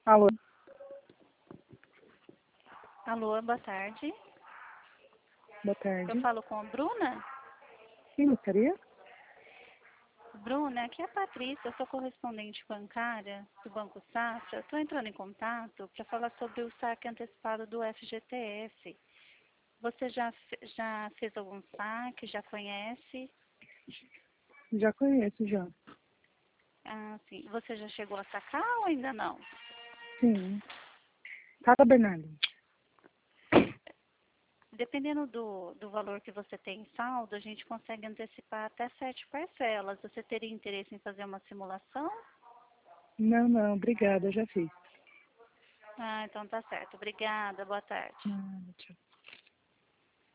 Alô, Alô, boa tarde. boa Eu tarde. falo com a Bruna? Quem gostaria? Bruna, aqui é a Patrícia, eu sou correspondente bancária do Banco Safra. Estou entrando em contato para falar sobre o saque antecipado do FGTS. Você já fez algum saque? Já conhece? Já conheço, já. Ah, sim. Você já chegou a sacar ou ainda não? Sim. Tata Bernardo. Dependendo do valor que você tem em saldo, a gente consegue antecipar até 7 parcelas. Você teria interesse em fazer uma simulação? Não, obrigada, já fiz. Ah, então tá certo. Obrigada, boa tarde. Nada, tchau.